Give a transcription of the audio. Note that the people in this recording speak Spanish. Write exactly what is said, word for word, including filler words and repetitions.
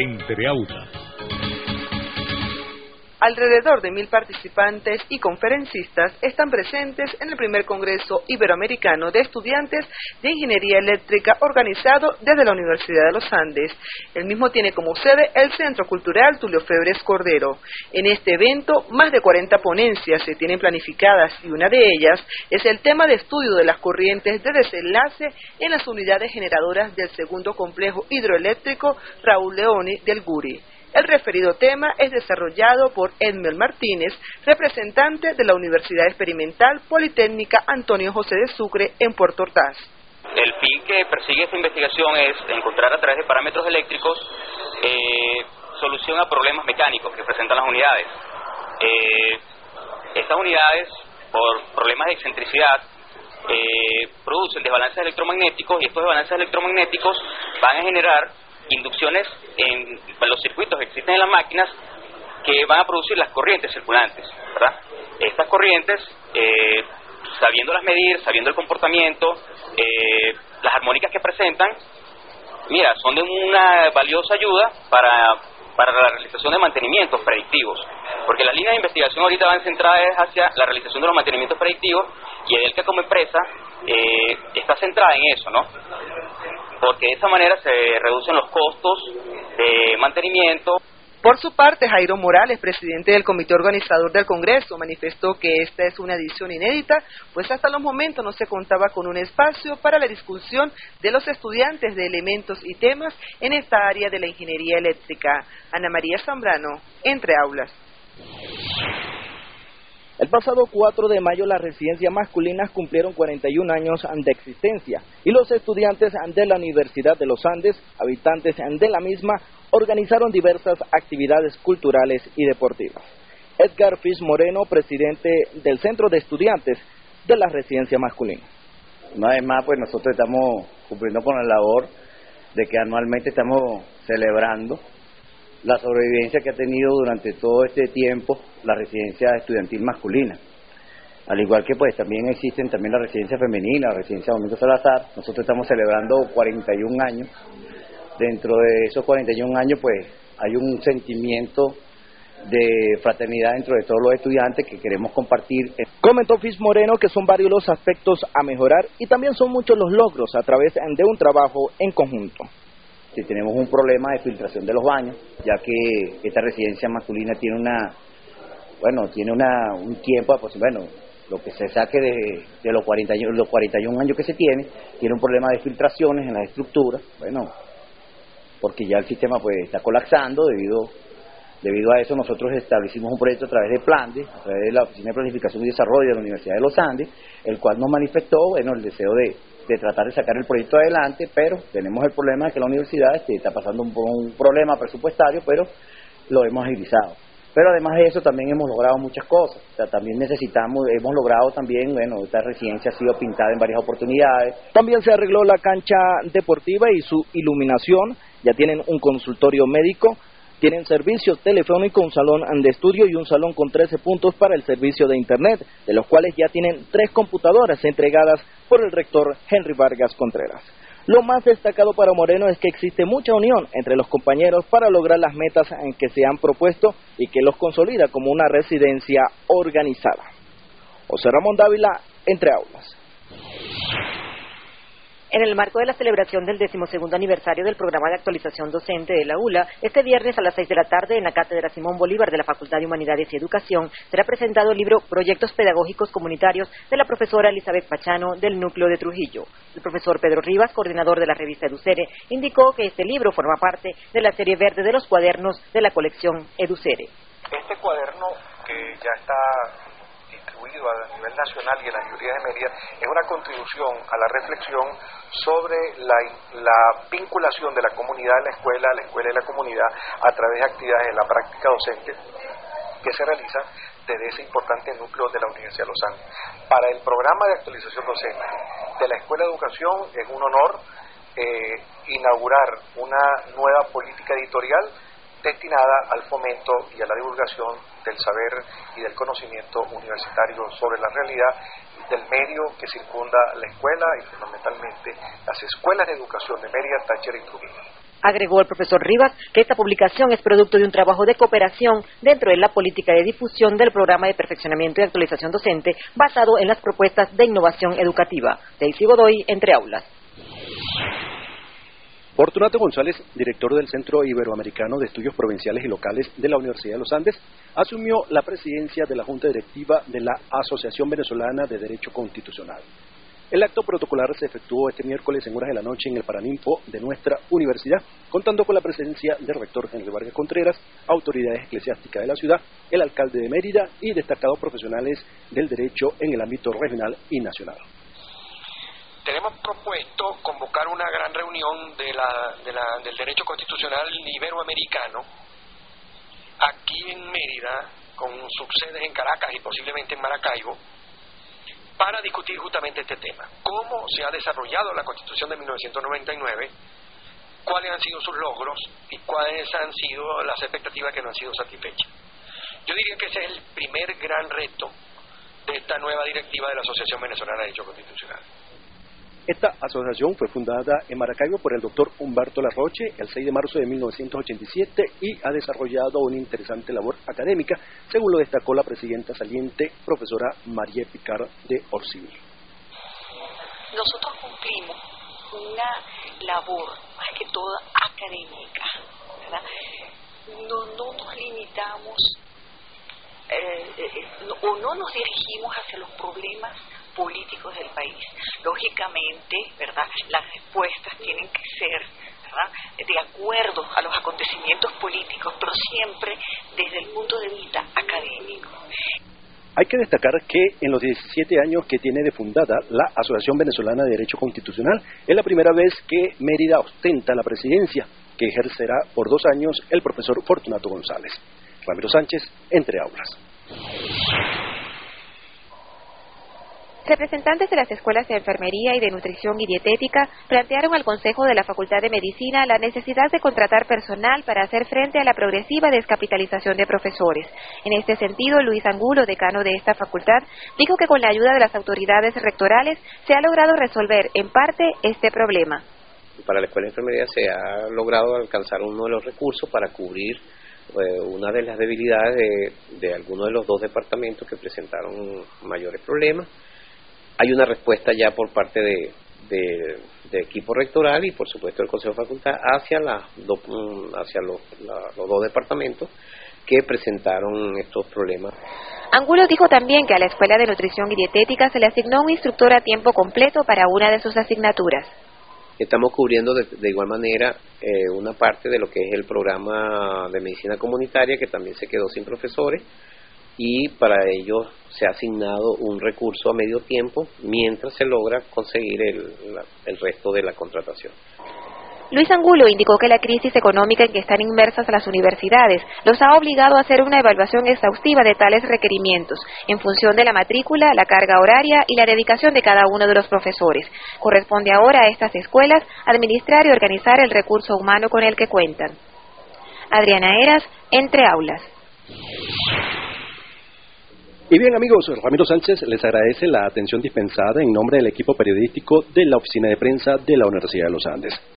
Entre Aulas. Alrededor de mil participantes y conferencistas están presentes en el primer Congreso Iberoamericano de Estudiantes de Ingeniería Eléctrica organizado desde la Universidad de los Andes. El mismo tiene como sede el Centro Cultural Tulio Febres Cordero. En este evento, más de cuarenta ponencias se tienen planificadas y una de ellas es el tema de estudio de las corrientes de desenlace en las unidades generadoras del segundo complejo hidroeléctrico Raúl Leoni del Guri. El referido tema es desarrollado por Edmel Martínez, representante de la Universidad Experimental Politécnica Antonio José de Sucre en Puerto Ordaz. El fin que persigue esta investigación es encontrar a través de parámetros eléctricos eh, solución a problemas mecánicos que presentan las unidades. Eh, estas unidades, por problemas de excentricidad, eh, producen desbalances electromagnéticos y estos desbalances electromagnéticos van a generar inducciones en los circuitos que existen en las máquinas que van a producir las corrientes circulantes, ¿verdad? Estas corrientes, eh, sabiéndolas medir, sabiendo el comportamiento, eh, las armónicas que presentan, mira, son de una valiosa ayuda para, para la realización de mantenimientos predictivos, porque las líneas de investigación ahorita van centradas hacia la realización de los mantenimientos predictivos y Edelca como empresa eh, está centrada en eso, ¿no? Porque de esa manera se reducen los costos de mantenimiento. Por su parte, Jairo Morales, presidente del comité organizador del Congreso, manifestó que esta es una edición inédita, pues hasta los momentos no se contaba con un espacio para la discusión de los estudiantes de elementos y temas en esta área de la ingeniería eléctrica. Ana María Zambrano, Entre Aulas. El pasado cuatro de mayo las residencias masculinas cumplieron cuarenta y un años de existencia y los estudiantes de la Universidad de los Andes, habitantes de la misma, organizaron diversas actividades culturales y deportivas. Edgar Fish Moreno, presidente del Centro de Estudiantes de la Residencia Masculina. Una vez más, pues nosotros estamos cumpliendo con la labor de que anualmente estamos celebrando la sobrevivencia que ha tenido durante todo este tiempo la residencia estudiantil masculina. Al igual que pues también existen también la residencia femenina, la residencia Domingo Salazar. Nosotros estamos celebrando cuarenta y un años. Dentro de esos cuarenta y un años pues hay un sentimiento de fraternidad dentro de todos los estudiantes que queremos compartir. Comentó Fish Moreno que son varios los aspectos a mejorar y también son muchos los logros a través de un trabajo en conjunto. Si tenemos un problema de filtración de los baños, ya que esta residencia masculina tiene una, bueno, tiene una un tiempo, pues bueno, lo que se saque de, de los, cuarenta, los cuarenta y un años que se tiene, tiene un problema de filtraciones en las estructuras, bueno, porque ya el sistema pues está colapsando. Debido, debido a eso nosotros establecimos un proyecto a través de Plande, a través de la Oficina de Planificación y Desarrollo de la Universidad de los Andes, el cual nos manifestó, bueno, el deseo de de tratar de sacar el proyecto adelante, pero tenemos el problema de que la universidad este, está pasando un, un problema presupuestario, pero lo hemos agilizado. Pero además de eso también hemos logrado muchas cosas. O sea, también necesitamos, hemos logrado también, bueno, esta residencia ha sido pintada en varias oportunidades. También se arregló la cancha deportiva y su iluminación, ya tienen un consultorio médico, tienen servicios telefónicos, un salón de estudio y un salón con trece puntos para el servicio de internet, de los cuales ya tienen tres computadoras entregadas por el rector Henry Vargas Contreras. Lo más destacado para Moreno es que existe mucha unión entre los compañeros para lograr las metas en que se han propuesto y que los consolida como una residencia organizada. José Ramón Dávila, Entre Aulas. En el marco de la celebración del decimosegundo aniversario del programa de actualización docente de la U L A, este viernes a las seis de la tarde en la Cátedra Simón Bolívar de la Facultad de Humanidades y Educación será presentado el libro Proyectos Pedagógicos Comunitarios de la profesora Elizabeth Pachano del Núcleo de Trujillo. El profesor Pedro Rivas, coordinador de la revista Educere, indicó que este libro forma parte de la serie verde de los cuadernos de la colección Educere. Este cuaderno, que ya está distribuido a nivel nacional y en las librerías de Mérida, es una contribución a la reflexión sobre la, la vinculación de la comunidad de la escuela, la escuela y la comunidad a través de actividades en la práctica docente que se realizan desde ese importante núcleo de la Universidad de los Andes. Para el programa de actualización docente de la Escuela de Educación es un honor eh, inaugurar una nueva política editorial destinada al fomento y a la divulgación del saber y del conocimiento universitario sobre la realidad del medio que circunda la escuela y fundamentalmente las escuelas de educación de Mérida, Táchira y Trujillo. Agregó el profesor Rivas que esta publicación es producto de un trabajo de cooperación dentro de la política de difusión del programa de perfeccionamiento y actualización docente basado en las propuestas de innovación educativa. Daisy Godoy, Entre Aulas. Fortunato González, director del Centro Iberoamericano de Estudios Provinciales y Locales de la Universidad de los Andes, asumió la presidencia de la Junta Directiva de la Asociación Venezolana de Derecho Constitucional. El acto protocolar se efectuó este miércoles en horas de la noche en el Paraninfo de nuestra universidad, contando con la presencia del rector Henry Vargas Contreras, autoridades eclesiásticas de la ciudad, el alcalde de Mérida y destacados profesionales del derecho en el ámbito regional y nacional. Tenemos propuesto convocar una gran reunión de la, de la, del derecho constitucional iberoamericano aquí en Mérida, con subsedes en Caracas y posiblemente en Maracaibo, para discutir justamente este tema. Cómo se ha desarrollado la Constitución de mil novecientos noventa y nueve, cuáles han sido sus logros y cuáles han sido las expectativas que no han sido satisfechas. Yo diría que ese es el primer gran reto de esta nueva directiva de la Asociación Venezolana de Derecho Constitucional. Esta asociación fue fundada en Maracaibo por el doctor Humberto Larroche el seis de marzo de mil novecientos ochenta y siete y ha desarrollado una interesante labor académica, según lo destacó la presidenta saliente, profesora María Picard de Orcivil. Nosotros cumplimos una labor, más que toda académica, ¿verdad? No, no nos limitamos eh, eh, no, o no nos dirigimos hacia los problemas políticos del país. Lógicamente, ¿verdad?, las respuestas tienen que ser, ¿verdad?, de acuerdo a los acontecimientos políticos, pero siempre desde el punto de vista académico. Hay que destacar que en los diecisiete años que tiene de fundada la Asociación Venezolana de Derecho Constitucional, es la primera vez que Mérida ostenta la presidencia, que ejercerá por dos años el profesor Fortunato González. Ramiro Sánchez, Entre Aulas. Representantes de las escuelas de enfermería y de nutrición y dietética plantearon al Consejo de la Facultad de Medicina la necesidad de contratar personal para hacer frente a la progresiva descapitalización de profesores. En este sentido, Luis Angulo, decano de esta facultad, dijo que con la ayuda de las autoridades rectorales se ha logrado resolver en parte este problema. Para la escuela de enfermería se ha logrado alcanzar uno de los recursos para cubrir eh, una de las debilidades de, de algunos de los dos departamentos que presentaron mayores problemas. Hay una respuesta ya por parte de, de, de equipo rectoral y por supuesto del Consejo de Facultad hacia, la, do, hacia los, la, los dos departamentos que presentaron estos problemas. Angulo dijo también que a la Escuela de Nutrición y Dietética se le asignó un instructor a tiempo completo para una de sus asignaturas. Estamos cubriendo de, de igual manera eh, una parte de lo que es el programa de medicina comunitaria, que también se quedó sin profesores, y para ello se ha asignado un recurso a medio tiempo mientras se logra conseguir el, la, el resto de la contratación. Luis Angulo indicó que la crisis económica en que están inmersas las universidades los ha obligado a hacer una evaluación exhaustiva de tales requerimientos en función de la matrícula, la carga horaria y la dedicación de cada uno de los profesores. Corresponde ahora a estas escuelas administrar y organizar el recurso humano con el que cuentan. Adriana Eras, Entre Aulas. Y bien, amigos, Ramiro Sánchez les agradece la atención dispensada en nombre del equipo periodístico de la Oficina de Prensa de la Universidad de los Andes.